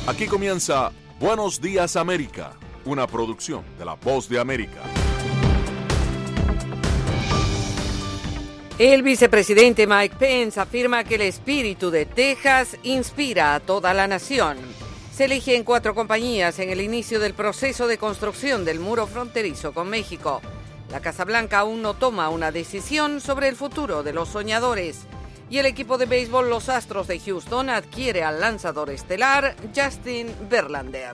Aquí comienza Buenos Días América, una producción de La Voz de América. El vicepresidente Mike Pence afirma que el espíritu de Texas inspira a toda la nación. Se eligen 4 compañías en el inicio del proceso de construcción del muro fronterizo con México. La Casa Blanca aún no toma una decisión sobre el futuro de los soñadores. Y el equipo de béisbol Los Astros de Houston adquiere al lanzador estelar Justin Verlander.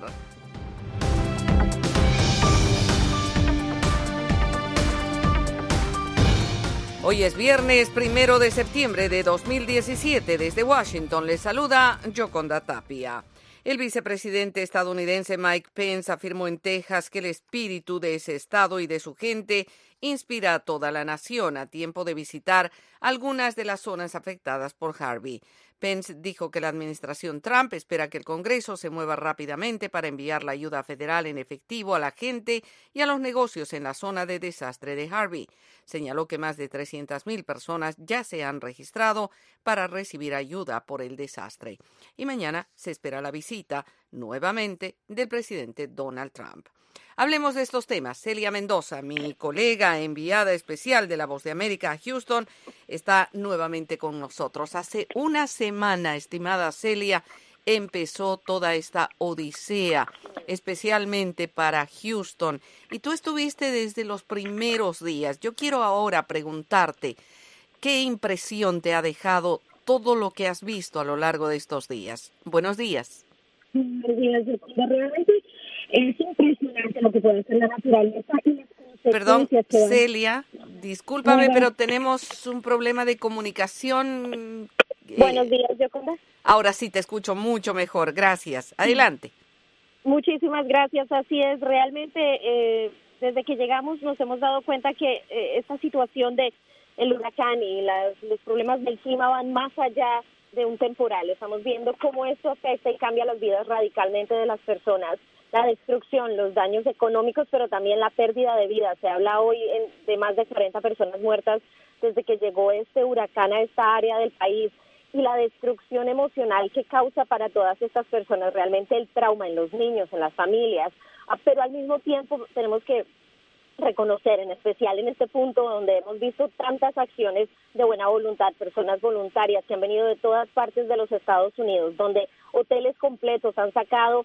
Hoy es viernes 1 de septiembre de 2017. Desde Washington les saluda Yoconda Tapia. El vicepresidente estadounidense Mike Pence afirmó en Texas que el espíritu de ese estado y de su gente inspira a toda la nación a tiempo de visitar algunas de las zonas afectadas por Harvey. Pence dijo que la administración Trump espera que el Congreso se mueva rápidamente para enviar la ayuda federal en efectivo a la gente y a los negocios en la zona de desastre de Harvey. Señaló que más de 300,000 personas ya se han registrado para recibir ayuda por el desastre. Y mañana se espera la visita, nuevamente, del presidente Donald Trump. Hablemos de estos temas. Celia Mendoza, mi colega enviada especial de La Voz de América a Houston, está nuevamente con nosotros. Hace una semana, estimada Celia, empezó toda esta odisea, especialmente para Houston. Y tú estuviste desde los primeros días. Yo quiero ahora preguntarte, ¿qué impresión te ha dejado todo lo que has visto a lo largo de estos días? Buenos días. Buenos días, realmente es impresionante lo que puede hacer la naturaleza y las consecuencias. Perdón, Celia, discúlpame, pero tenemos un problema de comunicación. Buenos días, Yoconda. Ahora sí te escucho mucho mejor, gracias. Adelante. Muchísimas gracias, así es. Realmente, desde que llegamos nos hemos dado cuenta que esta situación de el huracán y los problemas del clima van más allá de un temporal. Estamos viendo cómo esto afecta y cambia las vidas radicalmente de las personas. La destrucción, los daños económicos, pero también la pérdida de vida. Se habla hoy de más de 40 personas muertas desde que llegó este huracán a esta área del país, y la destrucción emocional que causa para todas estas personas, realmente el trauma en los niños, en las familias, pero al mismo tiempo tenemos que reconocer, en especial en este punto donde hemos visto tantas acciones de buena voluntad, personas voluntarias que han venido de todas partes de los Estados Unidos, donde hoteles completos han sacado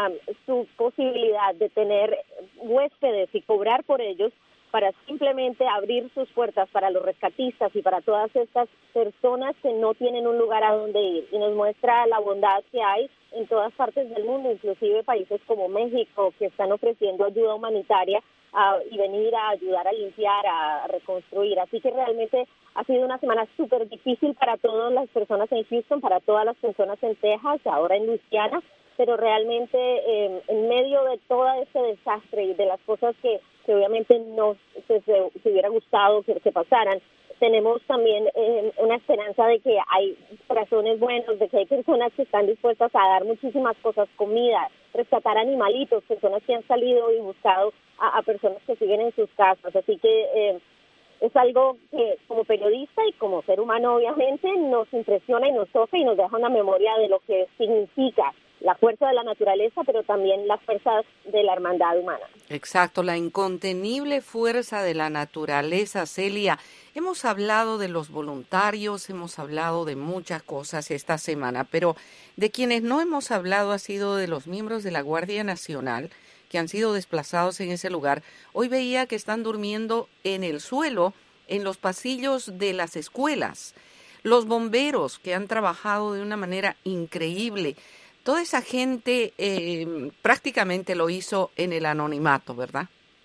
su posibilidad de tener huéspedes y cobrar por ellos para simplemente abrir sus puertas para los rescatistas y para todas estas personas que no tienen un lugar a donde ir, y nos muestra la bondad que hay en todas partes del mundo, inclusive países como México, que están ofreciendo ayuda humanitaria y venir a ayudar a limpiar, a reconstruir. Así que realmente ha sido una semana súper difícil para todas las personas en Houston, para todas las personas en Texas, ahora en Luisiana, pero realmente en medio de todo este desastre y de las cosas que obviamente no se hubiera gustado que pasaran, tenemos también una esperanza de que hay corazones buenos, de que hay personas que están dispuestas a dar muchísimas cosas, comida, rescatar animalitos, personas que han salido y buscado a personas que siguen en sus casas. Así que es algo que como periodista y como ser humano obviamente nos impresiona y nos toca y nos deja una memoria de lo que significa la fuerza de la naturaleza, pero también la fuerza de la hermandad humana. Exacto, la incontenible fuerza de la naturaleza, Celia. Hemos hablado de los voluntarios, hemos hablado de muchas cosas esta semana, pero de quienes no hemos hablado ha sido de los miembros de la Guardia Nacional que han sido desplazados en ese lugar. Hoy veía que están durmiendo en el suelo, en los pasillos de las escuelas. Los bomberos que han trabajado de una manera increíble. Toda esa gente prácticamente lo hizo en el anonimato, ¿verdad?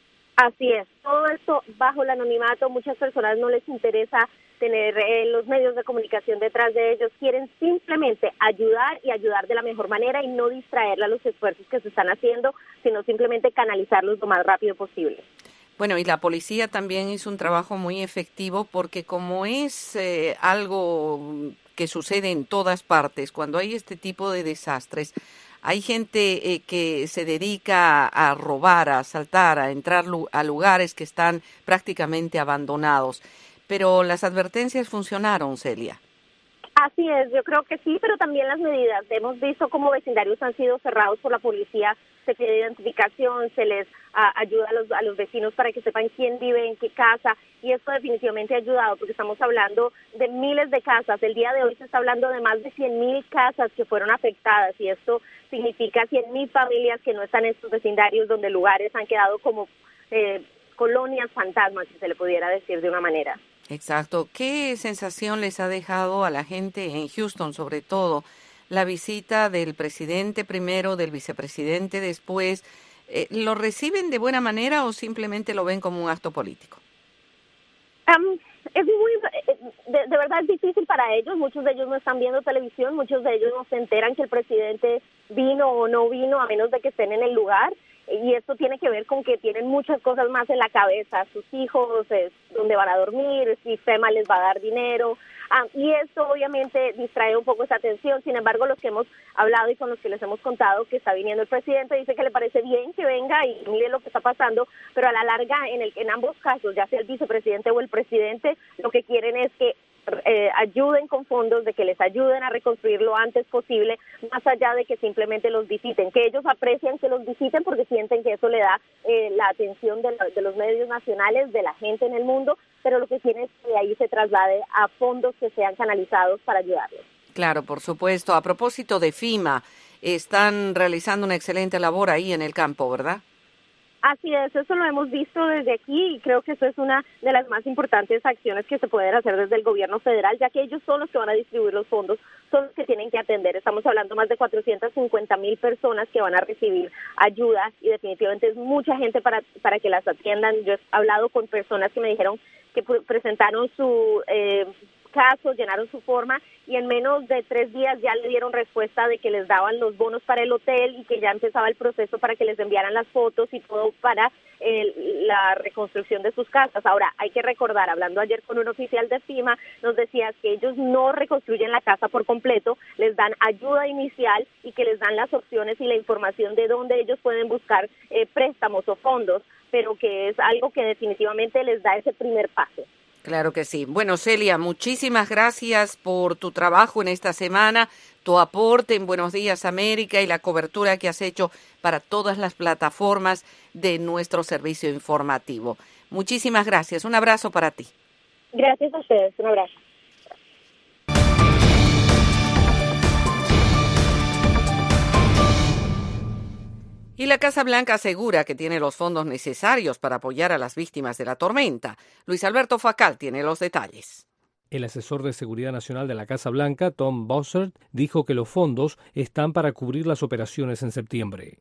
Así es, todo esto bajo el anonimato. Muchas personas no les interesa tener los medios de comunicación detrás de ellos, quieren simplemente ayudar y ayudar de la mejor manera y no distraerle a los esfuerzos que se están haciendo, sino simplemente canalizarlos lo más rápido posible. Bueno, y la policía también hizo un trabajo muy efectivo porque como es algo que sucede en todas partes, cuando hay este tipo de desastres, hay gente que se dedica a robar, a asaltar, a entrar a lugares que están prácticamente abandonados. Pero las advertencias funcionaron, Celia. Así es, yo creo que sí, pero también las medidas. Hemos visto cómo vecindarios han sido cerrados por la policía, se pide identificación, se les ayuda a los vecinos para que sepan quién vive en qué casa, y esto definitivamente ha ayudado porque estamos hablando de miles de casas. El día de hoy se está hablando de más de 100,000 casas que fueron afectadas, y esto significa 100,000 familias que no están en estos vecindarios, donde lugares han quedado como colonias fantasmas, si se le pudiera decir de una manera. Exacto. ¿Qué sensación les ha dejado a la gente en Houston, sobre todo, la visita del presidente primero, del vicepresidente después? ¿Lo reciben de buena manera o simplemente lo ven como un acto político? Es de verdad es difícil para ellos. Muchos de ellos no están viendo televisión, muchos de ellos no se enteran que el presidente vino o no vino, a menos de que estén en el lugar. Y esto tiene que ver con que tienen muchas cosas más en la cabeza, sus hijos, dónde van a dormir, si FEMA les va a dar dinero, y esto obviamente distrae un poco esa atención. Sin embargo, los que hemos hablado y con los que les hemos contado que está viniendo el presidente, dice que le parece bien que venga y mire lo que está pasando, pero a la larga, en ambos casos, ya sea el vicepresidente o el presidente, lo que quieren es que ayuden con fondos, de que les ayuden a reconstruir lo antes posible, más allá de que simplemente los visiten, que ellos aprecian que los visiten porque sienten que eso le da la atención de los medios nacionales, de la gente en el mundo, pero lo que quieren es que de ahí se traslade a fondos que sean canalizados para ayudarlos. Claro, por supuesto. A propósito de FEMA, están realizando una excelente labor ahí en el campo, ¿verdad? Así es, eso lo hemos visto desde aquí y creo que eso es una de las más importantes acciones que se pueden hacer desde el gobierno federal, ya que ellos son los que van a distribuir los fondos, son los que tienen que atender. Estamos hablando más de 450,000 personas que van a recibir ayuda y definitivamente es mucha gente para que las atiendan. Yo he hablado con personas que me dijeron que presentaron su caso, llenaron su forma y en menos de 3 días ya le dieron respuesta de que les daban los bonos para el hotel y que ya empezaba el proceso para que les enviaran las fotos y todo para la reconstrucción de sus casas. Ahora, hay que recordar, hablando ayer con un oficial de FEMA, nos decía que ellos no reconstruyen la casa por completo, les dan ayuda inicial y que les dan las opciones y la información de dónde ellos pueden buscar préstamos o fondos, pero que es algo que definitivamente les da ese primer paso. Claro que sí. Bueno, Celia, muchísimas gracias por tu trabajo en esta semana, tu aporte en Buenos Días América y la cobertura que has hecho para todas las plataformas de nuestro servicio informativo. Muchísimas gracias. Un abrazo para ti. Gracias a ustedes. Un abrazo. Y la Casa Blanca asegura que tiene los fondos necesarios para apoyar a las víctimas de la tormenta. Luis Alberto Facal tiene los detalles. El asesor de Seguridad Nacional de la Casa Blanca, Tom Bossert, dijo que los fondos están para cubrir las operaciones en septiembre.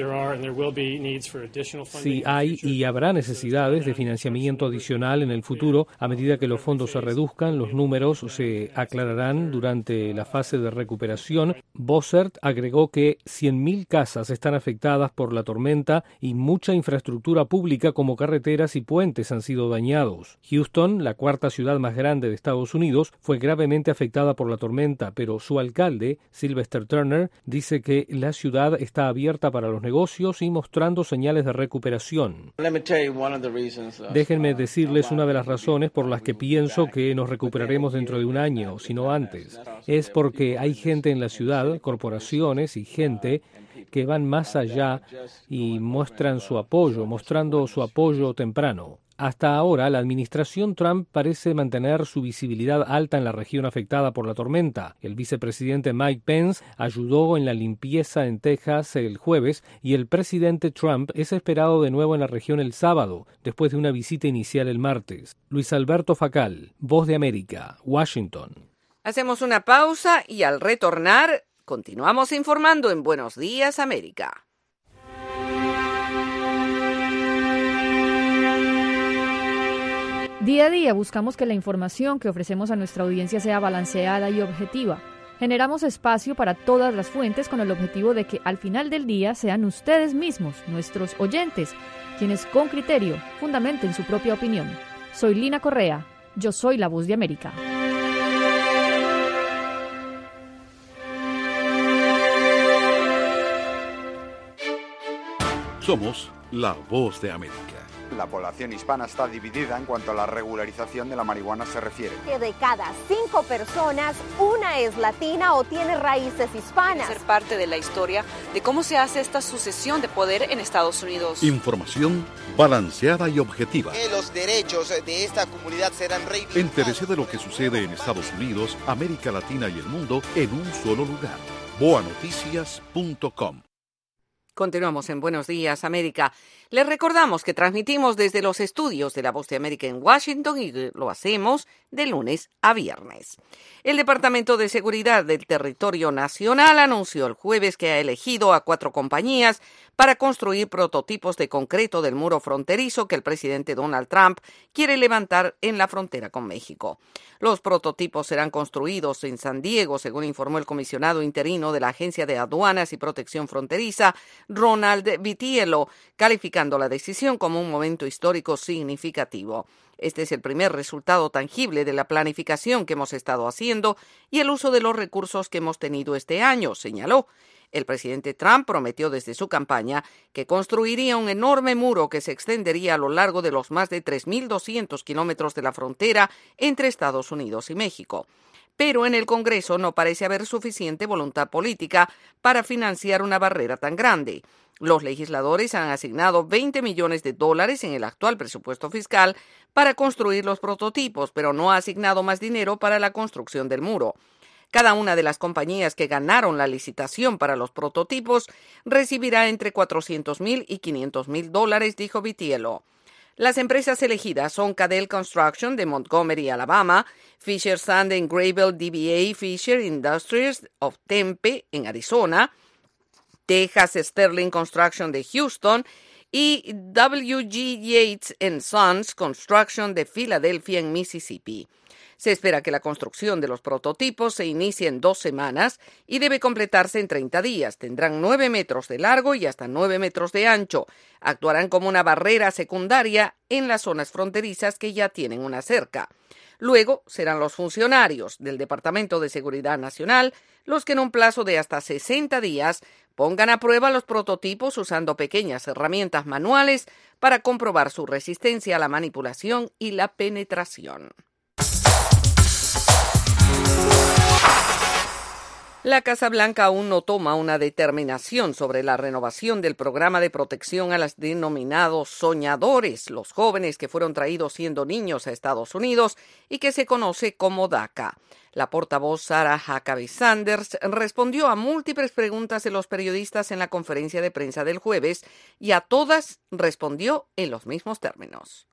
Si hay y habrá necesidades de financiamiento adicional en el futuro, a medida que los fondos se reduzcan, los números se aclararán durante la fase de recuperación. Bossert agregó que 100,000 casas están afectadas por la tormenta y mucha infraestructura pública como carreteras y puentes han sido dañados. Houston, la cuarta ciudad más grande de Estados Unidos, fue gravemente afectada por la tormenta, pero su alcalde, Sylvester Turner, dice que la ciudad está abierta para los negocios y mostrando señales de recuperación. Déjenme decirles una de las razones por las que pienso que nos recuperaremos dentro de un año, si no antes. Es porque hay gente en la ciudad, corporaciones y gente que van más allá y mostrando su apoyo temprano. Hasta ahora, la administración Trump parece mantener su visibilidad alta en la región afectada por la tormenta. El vicepresidente Mike Pence ayudó en la limpieza en Texas el jueves y el presidente Trump es esperado de nuevo en la región el sábado, después de una visita inicial el martes. Luis Alberto Facal, Voz de América, Washington. Hacemos una pausa y al retornar continuamos informando en Buenos Días América. Día a día buscamos que la información que ofrecemos a nuestra audiencia sea balanceada y objetiva. Generamos espacio para todas las fuentes con el objetivo de que al final del día sean ustedes mismos, nuestros oyentes, quienes con criterio fundamenten su propia opinión. Soy Lina Correa, yo soy la Voz de América. Somos la Voz de América. La población hispana está dividida en cuanto a la regularización de la marihuana se refiere. Que de cada 5 personas, una es latina o tiene raíces hispanas. Ser parte de la historia de cómo se hace esta sucesión de poder en Estados Unidos. Información balanceada y objetiva. Que los derechos de esta comunidad serán reivindicados. Entérese de lo que sucede en Estados Unidos, América Latina y el mundo en un solo lugar. boanoticias.com. Continuamos en Buenos Días, América. Les recordamos que transmitimos desde los estudios de La Voz de América en Washington y lo hacemos de lunes a viernes. El Departamento de Seguridad del Territorio Nacional anunció el jueves que ha elegido a 4 compañías para construir prototipos de concreto del muro fronterizo que el presidente Donald Trump quiere levantar en la frontera con México. Los prototipos serán construidos en San Diego, según informó el comisionado interino de la Agencia de Aduanas y Protección Fronteriza, Ronald Vitiello, calificando la decisión como un momento histórico significativo. Este es el primer resultado tangible de la planificación que hemos estado haciendo y el uso de los recursos que hemos tenido este año, señaló. El presidente Trump prometió desde su campaña que construiría un enorme muro que se extendería a lo largo de los más de 3.200 kilómetros de la frontera entre Estados Unidos y México. Pero en el Congreso no parece haber suficiente voluntad política para financiar una barrera tan grande. Los legisladores han asignado $20 millones en el actual presupuesto fiscal para construir los prototipos, pero no ha asignado más dinero para la construcción del muro. Cada una de las compañías que ganaron la licitación para los prototipos recibirá entre $400,000 y $500,000, dijo Vitiello. Las empresas elegidas son Cadell Construction de Montgomery, Alabama, Fisher Sand & Gravel DBA Fisher Industries of Tempe, en Arizona, Texas Sterling Construction de Houston y W.G. Yates & Sons Construction de Filadelfia, en Mississippi. Se espera que la construcción de los prototipos se inicie en 2 semanas y debe completarse en 30 días. Tendrán 9 metros de largo y hasta 9 metros de ancho. Actuarán como una barrera secundaria en las zonas fronterizas que ya tienen una cerca. Luego serán los funcionarios del Departamento de Seguridad Nacional los que en un plazo de hasta 60 días pongan a prueba los prototipos usando pequeñas herramientas manuales para comprobar su resistencia a la manipulación y la penetración. La Casa Blanca aún no toma una determinación sobre la renovación del programa de protección a los denominados soñadores, los jóvenes que fueron traídos siendo niños a Estados Unidos y que se conoce como DACA. La portavoz Sarah Huckabee Sanders respondió a múltiples preguntas de los periodistas en la conferencia de prensa del jueves y a todas respondió en los mismos términos.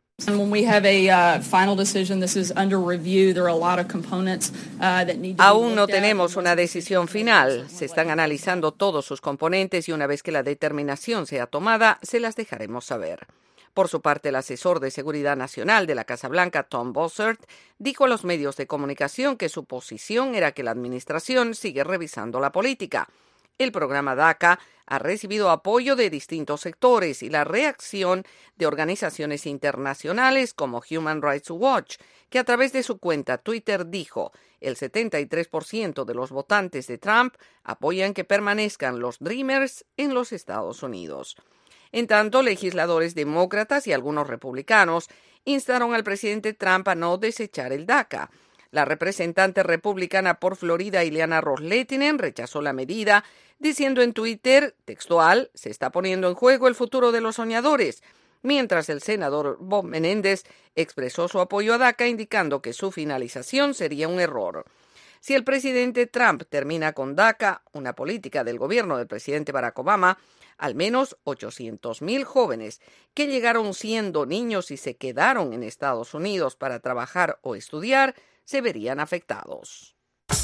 Aún no tenemos una decisión final. Se están analizando todos sus componentes y una vez que la determinación sea tomada, se las dejaremos saber. Por su parte, el asesor de Seguridad Nacional de la Casa Blanca, Tom Bossert, dijo a los medios de comunicación que su posición era que la administración sigue revisando la política. El programa DACA ha recibido apoyo de distintos sectores y la reacción de organizaciones internacionales como Human Rights Watch, que a través de su cuenta Twitter dijo: el 73% de los votantes de Trump apoyan que permanezcan los Dreamers en los Estados Unidos. En tanto, legisladores demócratas y algunos republicanos instaron al presidente Trump a no desechar el DACA. La representante republicana por Florida, Ileana Ros-Lehtinen, rechazó la medida, diciendo en Twitter, textual, se está poniendo en juego el futuro de los soñadores, mientras el senador Bob Menéndez expresó su apoyo a DACA, indicando que su finalización sería un error. Si el presidente Trump termina con DACA, una política del gobierno del presidente Barack Obama, al menos 800,000 jóvenes que llegaron siendo niños y se quedaron en Estados Unidos para trabajar o estudiar, se verían afectados.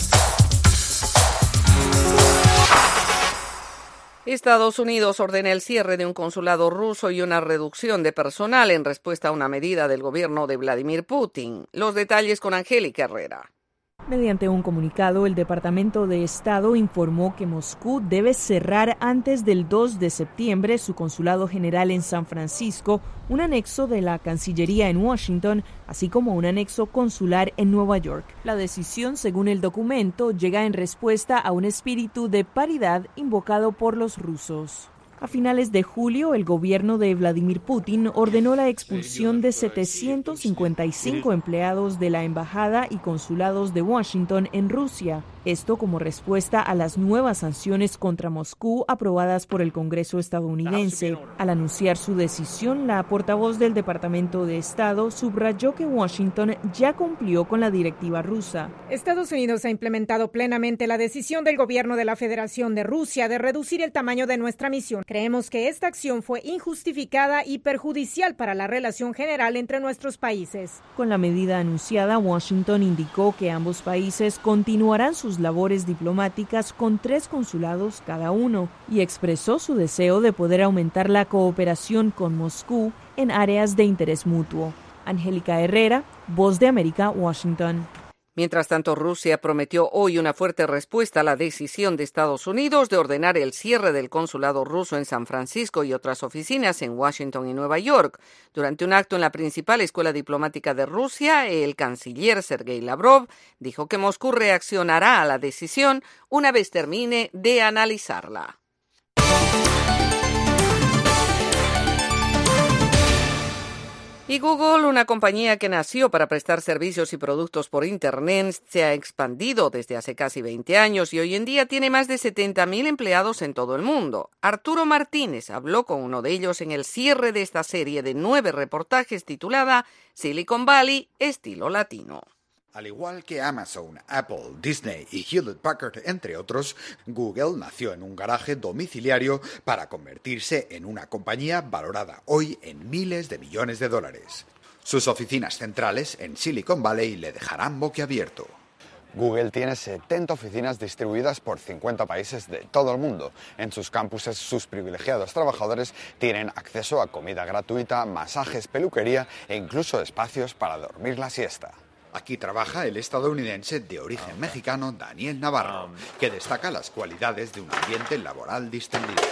Estados Unidos ordena el cierre de un consulado ruso y una reducción de personal en respuesta a una medida del gobierno de Vladimir Putin. Los detalles con Angélica Herrera. Mediante un comunicado, el Departamento de Estado informó que Moscú debe cerrar antes del 2 de septiembre su consulado general en San Francisco, un anexo de la Cancillería en Washington, así como un anexo consular en Nueva York. La decisión, según el documento, llega en respuesta a un espíritu de paridad invocado por los rusos. A finales de julio, el gobierno de Vladimir Putin ordenó la expulsión de 755 empleados de la embajada y consulados de Washington en Rusia. Esto como respuesta a las nuevas sanciones contra Moscú aprobadas por el Congreso estadounidense. Al anunciar su decisión, la portavoz del Departamento de Estado subrayó que Washington ya cumplió con la directiva rusa. Estados Unidos ha implementado plenamente la decisión del gobierno de la Federación de Rusia de reducir el tamaño de nuestra misión. Creemos que esta acción fue injustificada y perjudicial para la relación general entre nuestros países. Con la medida anunciada, Washington indicó que ambos países continuarán sus labores diplomáticas con 3 consulados cada uno y expresó su deseo de poder aumentar la cooperación con Moscú en áreas de interés mutuo. Angélica Herrera, Voz de América, Washington. Mientras tanto, Rusia prometió hoy una fuerte respuesta a la decisión de Estados Unidos de ordenar el cierre del consulado ruso en San Francisco y otras oficinas en Washington y Nueva York. Durante un acto en la principal escuela diplomática de Rusia, el canciller Sergei Lavrov dijo que Moscú reaccionará a la decisión una vez termine de analizarla. Y Google, una compañía que nació para prestar servicios y productos por Internet, se ha expandido desde hace casi 20 años y hoy en día tiene más de 70.000 empleados en todo el mundo. Arturo Martínez habló con uno de ellos en el cierre de esta serie de 9 reportajes titulada Silicon Valley, estilo latino. Al igual que Amazon, Apple, Disney y Hewlett Packard, entre otros, Google nació en un garaje domiciliario para convertirse en una compañía valorada hoy en miles de millones de dólares. Sus oficinas centrales en Silicon Valley le dejarán boquiabierto. Google tiene 70 oficinas distribuidas por 50 países de todo el mundo. En sus campuses, sus privilegiados trabajadores tienen acceso a comida gratuita, masajes, peluquería e incluso espacios para dormir la siesta. Aquí trabaja el estadounidense de origen mexicano Daniel Navarro, que destaca las cualidades de un ambiente laboral distendido.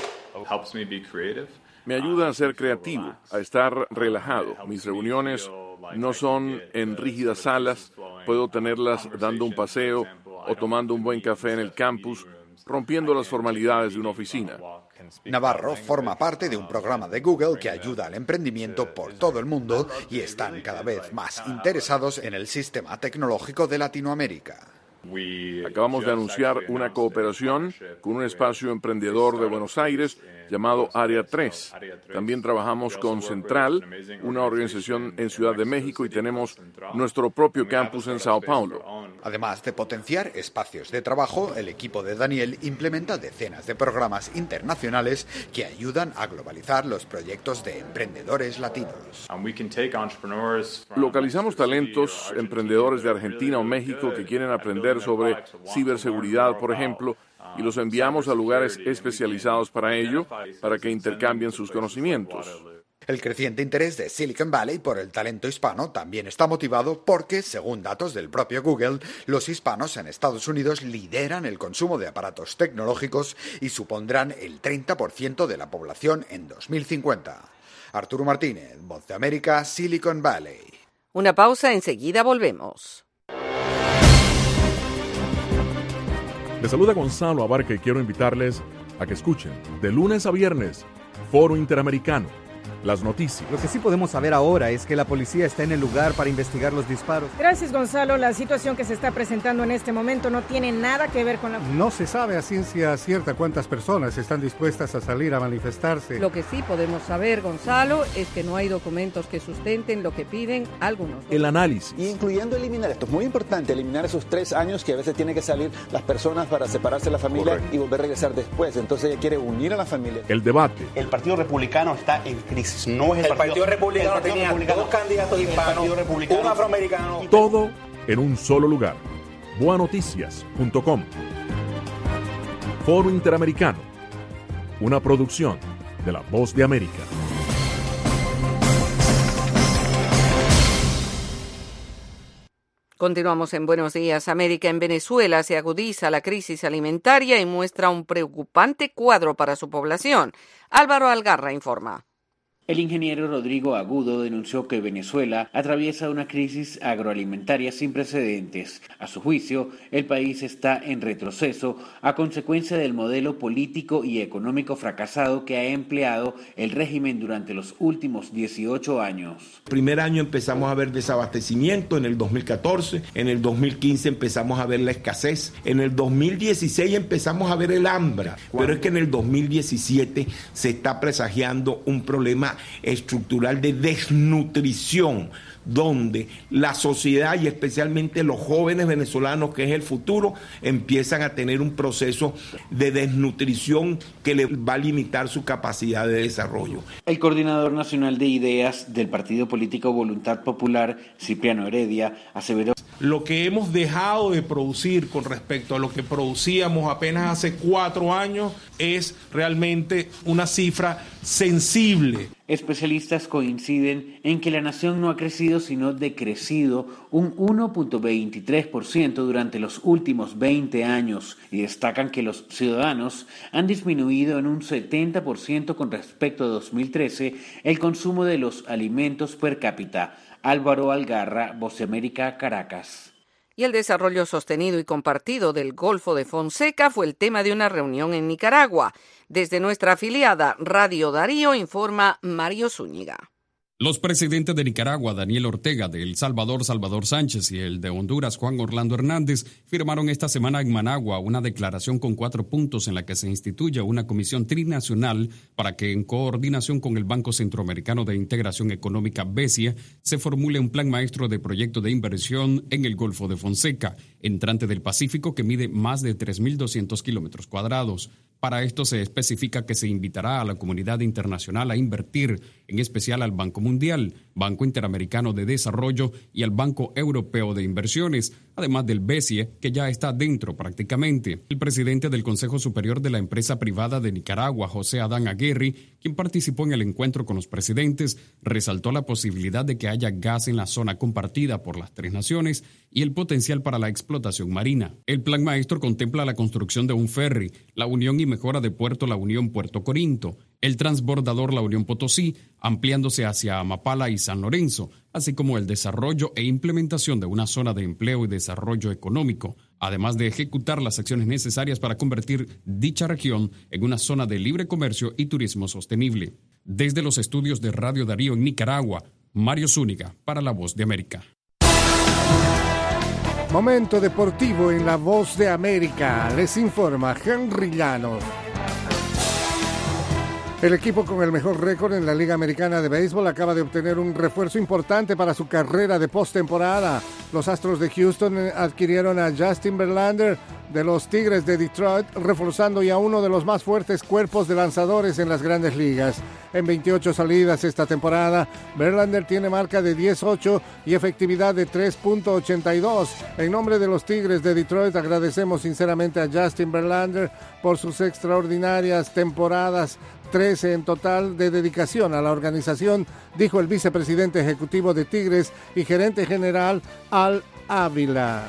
Me ayuda a ser creativo, a estar relajado. Mis reuniones no son en rígidas salas, puedo tenerlas dando un paseo o tomando un buen café en el campus, rompiendo las formalidades de una oficina. Navarro forma parte de un programa de Google que ayuda al emprendimiento por todo el mundo y están cada vez más interesados en el sistema tecnológico de Latinoamérica. Acabamos de anunciar una cooperación con un espacio emprendedor de Buenos Aires llamado Área 3. También trabajamos con Central, una organización en Ciudad de México, y tenemos nuestro propio campus en Sao Paulo. Además de potenciar espacios de trabajo, el equipo de Daniel implementa decenas de programas internacionales que ayudan a globalizar los proyectos de emprendedores latinos. Localizamos talentos, emprendedores de Argentina o México que quieren aprender sobre ciberseguridad, por ejemplo, y los enviamos a lugares especializados para ello, para que intercambien sus conocimientos. El creciente interés de Silicon Valley por el talento hispano también está motivado porque, según datos del propio Google, los hispanos en Estados Unidos lideran el consumo de aparatos tecnológicos y supondrán el 30% de la población en 2050. Arturo Martínez, Voz de América, Silicon Valley. Una pausa, enseguida volvemos. Les saluda Gonzalo Abarca y quiero invitarles a que escuchen de lunes a viernes Foro Interamericano. Las noticias. Lo que sí podemos saber ahora es que la policía está en el lugar para investigar los disparos. Gracias, Gonzalo. La situación que se está presentando en este momento no tiene nada que ver con la... No se sabe a ciencia cierta cuántas personas están dispuestas a salir a manifestarse. Lo que sí podemos saber, Gonzalo, es que no hay documentos que sustenten lo que piden algunos. El análisis. Y incluyendo eliminar, esto es muy importante, eliminar esos 3 años que a veces tienen que salir las personas para separarse de la familia. Correcto. Y volver a regresar después. Entonces ella quiere unir a la familia. El debate. El Partido Republicano está en crisis. No es el Partido Republicano tenía 2 candidatos hispanos, un afroamericano. Todo en un solo lugar. Boanoticias.com. Foro Interamericano. Una producción de La Voz de América. Continuamos en Buenos Días, América. En Venezuela se agudiza la crisis alimentaria y muestra un preocupante cuadro para su población. Álvaro Algarra informa. El ingeniero Rodrigo Agudo denunció que Venezuela atraviesa una crisis agroalimentaria sin precedentes. A su juicio, el país está en retroceso a consecuencia del modelo político y económico fracasado que ha empleado el régimen durante los últimos 18 años. El primer año empezamos a ver desabastecimiento, en el 2014, en el 2015 empezamos a ver la escasez, en el 2016 empezamos a ver el hambre, pero es que en el 2017 se está presagiando un problema estructural de desnutrición, donde la sociedad y especialmente los jóvenes venezolanos, que es el futuro, empiezan a tener un proceso de desnutrición que le va a limitar su capacidad de desarrollo. El coordinador nacional de ideas del partido político Voluntad Popular, Cipriano Heredia, aseveró: lo que hemos dejado de producir con respecto a lo que producíamos apenas hace 4 años es realmente una cifra sensible. Especialistas coinciden en que la nación no ha crecido sino decrecido un 1.23% durante los últimos 20 años y destacan que los ciudadanos han disminuido en un 70% con respecto a 2013 el consumo de los alimentos per cápita. Álvaro Algarra, Voz de América, Caracas. Y el desarrollo sostenido y compartido del Golfo de Fonseca fue el tema de una reunión en Nicaragua. Desde nuestra afiliada Radio Darío informa Mario Zúñiga. Los presidentes de Nicaragua, Daniel Ortega, de El Salvador, Salvador Sánchez, y el de Honduras, Juan Orlando Hernández, firmaron esta semana en Managua una declaración con 4 puntos en la que se instituye una comisión trinacional para que, en coordinación con el Banco Centroamericano de Integración Económica, BESIE, se formule un plan maestro de proyecto de inversión en el Golfo de Fonseca, entrante del Pacífico que mide más de 3.200 kilómetros cuadrados. Para esto se especifica que se invitará a la comunidad internacional a invertir, en especial al Banco Mundial, Banco Interamericano de Desarrollo y al Banco Europeo de Inversiones, además del BESIE, que ya está dentro prácticamente. El presidente del Consejo Superior de la Empresa Privada de Nicaragua, José Adán Aguirre, quien participó en el encuentro con los presidentes, resaltó la posibilidad de que haya gas en la zona compartida por las 3 naciones y el potencial para la explotación marina. El plan maestro contempla la construcción de un ferry, la unión y mejora de Puerto La Unión Puerto Corinto, el transbordador La Unión Potosí, ampliándose hacia Amapala y San Lorenzo, así como el desarrollo e implementación de una zona de empleo y desarrollo económico, además de ejecutar las acciones necesarias para convertir dicha región en una zona de libre comercio y turismo sostenible. Desde los estudios de Radio Darío en Nicaragua, Mario Zúñiga para La Voz de América. Momento deportivo en La Voz de América. Les informa Henry Llanos. El equipo con el mejor récord en la Liga Americana de Béisbol acaba de obtener un refuerzo importante para su carrera de postemporada. Los Astros de Houston adquirieron a Justin Verlander de los Tigres de Detroit, reforzando ya uno de los más fuertes cuerpos de lanzadores en las grandes ligas. En 28 salidas esta temporada, Verlander tiene marca de 10-8 y efectividad de 3.82. En nombre de los Tigres de Detroit agradecemos sinceramente a Justin Verlander por sus extraordinarias temporadas, 13 en total, de dedicación a la organización, dijo el vicepresidente ejecutivo de Tigres y gerente general Al Ávila.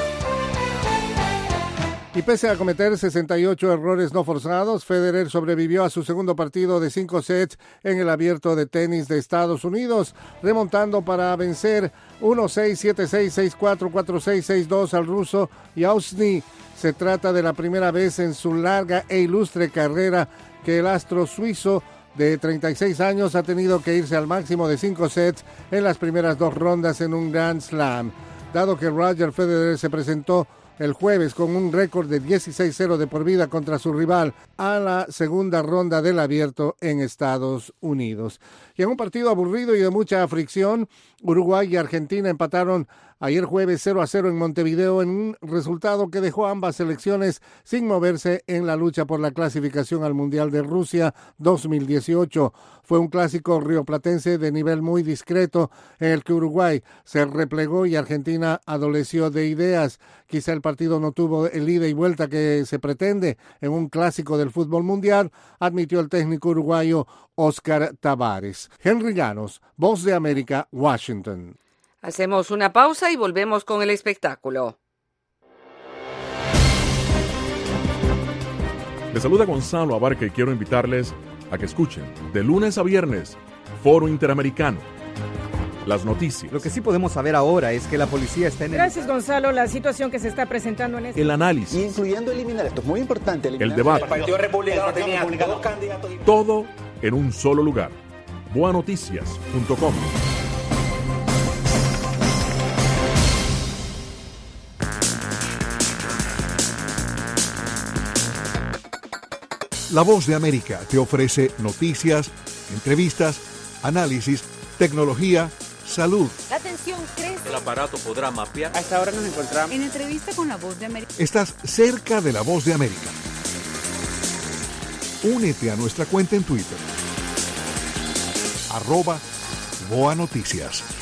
Y pese a cometer 68 errores no forzados, Federer sobrevivió a su segundo partido de 5 sets en el Abierto de Tenis de Estados Unidos, remontando para vencer 1-6, 7-6, 6-4, 4-6, 6-2 al ruso Yasny. Se trata de la primera vez en su larga e ilustre carrera que el astro suizo de 36 años ha tenido que irse al máximo de 5 sets en las primeras 2 rondas en un Grand Slam. Dado que Roger Federer se presentó el jueves con un récord de 16-0 de por vida contra su rival a la segunda ronda del Abierto en Estados Unidos. Y en un partido aburrido y de mucha fricción, Uruguay y Argentina empataron ayer jueves 0-0 en Montevideo en un resultado que dejó a ambas selecciones sin moverse en la lucha por la clasificación al Mundial de Rusia 2018. Fue un clásico rioplatense de nivel muy discreto en el que Uruguay se replegó y Argentina adoleció de ideas. Quizá el partido no tuvo el ida y vuelta que se pretende en un clásico del fútbol mundial, admitió el técnico uruguayo Óscar Tavares. Henry Llanos, Voz de América, Washington. Hacemos una pausa y volvemos con el espectáculo. Les saluda Gonzalo Abarca y quiero invitarles a que escuchen de lunes a viernes Foro Interamericano. Las noticias. Lo que sí podemos saber ahora es que la policía está en Gracias, Gonzalo. La situación que se está presentando en el análisis. Incluyendo eliminar, esto es muy importante. El debate. El Partido Republicano tenía dos candidatos. Todo en un solo lugar. Boanoticias.com. La Voz de América te ofrece noticias, entrevistas, análisis, tecnología, salud. La atención crece. El aparato podrá mapear. A esta hora nos encontramos en entrevista con La Voz de América. Estás cerca de La Voz de América. Únete a nuestra cuenta en Twitter. @BoaNoticias.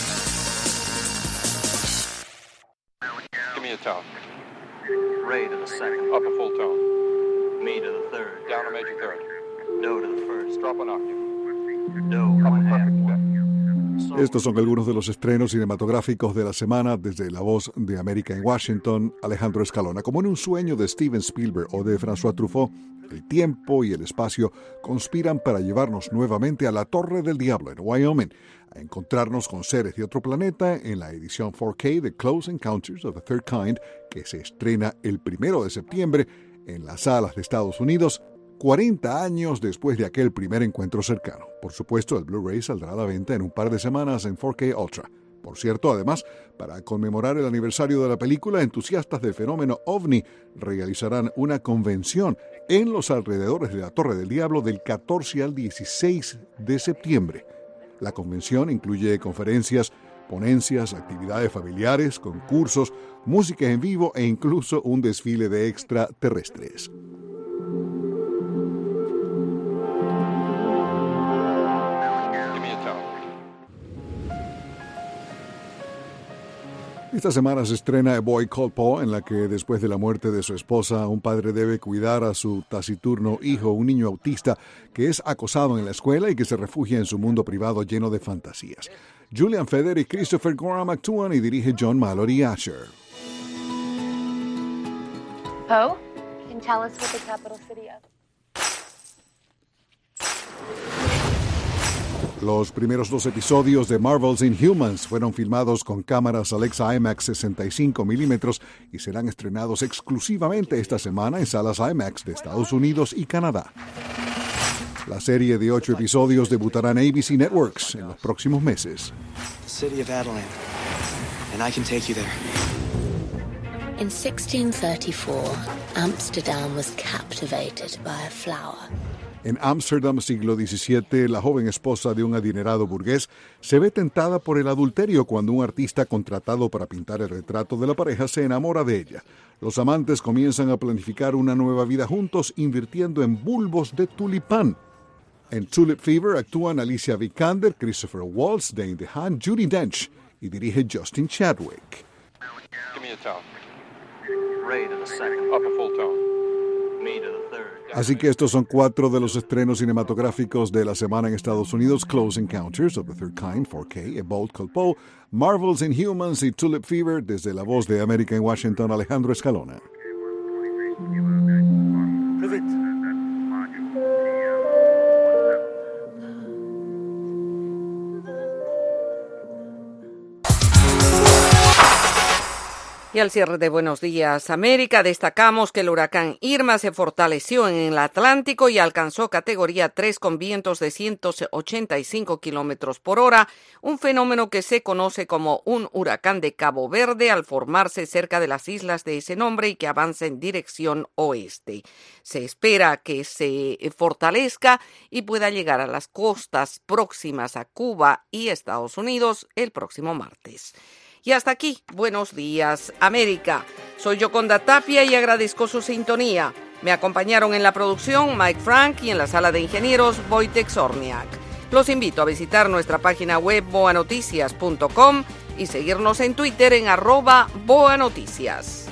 Give me a tone. Ray to the second. Up a full tone. Me to the third. Down a major third. Do to the first. Drop an octave. Do 1/2. Estos son algunos de los estrenos cinematográficos de la semana desde La Voz de América en Washington. Alejandro Escalona. Como en un sueño de Steven Spielberg o de François Truffaut, el tiempo y el espacio conspiran para llevarnos nuevamente a la Torre del Diablo en Wyoming, a encontrarnos con seres de otro planeta en la edición 4K de Close Encounters of the Third Kind, que se estrena el 1 de septiembre en las salas de Estados Unidos, 40 años después de aquel primer encuentro cercano. Por supuesto, el Blu-ray saldrá a la venta en un par de semanas en 4K Ultra. Por cierto, además, para conmemorar el aniversario de la película, entusiastas del fenómeno OVNI realizarán una convención en los alrededores de la Torre del Diablo del 14 al 16 de septiembre. La convención incluye conferencias, ponencias, actividades familiares, concursos, música en vivo e incluso un desfile de extraterrestres. Esta semana se estrena A Boy Called Paul, en la que después de la muerte de su esposa, un padre debe cuidar a su taciturno hijo, un niño autista que es acosado en la escuela y que se refugia en su mundo privado lleno de fantasías. Julian Feder y Christopher Gorham actúan y dirige John Mallory Asher. Poe, can you tell us what the capital city of? Los primeros 2 episodios de Marvel's Inhumans fueron filmados con cámaras Alexa IMAX 65 milímetros y serán estrenados exclusivamente esta semana en salas IMAX de Estados Unidos y Canadá. La serie de 8 episodios debutará en ABC Networks en los próximos meses. City of Adeline, and I can take you there. In 1634, Amsterdam was captivated by a flower. En Ámsterdam, siglo XVII, la joven esposa de un adinerado burgués se ve tentada por el adulterio cuando un artista contratado para pintar el retrato de la pareja se enamora de ella. Los amantes comienzan a planificar una nueva vida juntos, invirtiendo en bulbos de tulipán. En Tulip Fever actúan Alicia Vikander, Christopher Waltz, Dane DeHaan, Judi Dench y dirige Justin Chadwick. Give me a tone. Ray to the second. Up a full tone. Me to the third. Así que estos son 4 de los estrenos cinematográficos de la semana en Estados Unidos: Close Encounters of the Third Kind, 4K, A Boy Called Paul, Marvel's Inhumans y Tulip Fever. Desde La Voz de América en Washington, Alejandro Escalona. Y al cierre de Buenos Días América, destacamos que el huracán Irma se fortaleció en el Atlántico y alcanzó categoría 3 con vientos de 185 kilómetros por hora, un fenómeno que se conoce como un huracán de Cabo Verde al formarse cerca de las islas de ese nombre y que avanza en dirección oeste. Se espera que se fortalezca y pueda llegar a las costas próximas a Cuba y Estados Unidos el próximo martes. Y hasta aquí, Buenos Días América. Soy Yoconda Tapia y agradezco su sintonía. Me acompañaron en la producción Mike Frank y en la sala de ingenieros Wojtek Zorniak. Los invito a visitar nuestra página web boanoticias.com y seguirnos en Twitter en @boanoticias.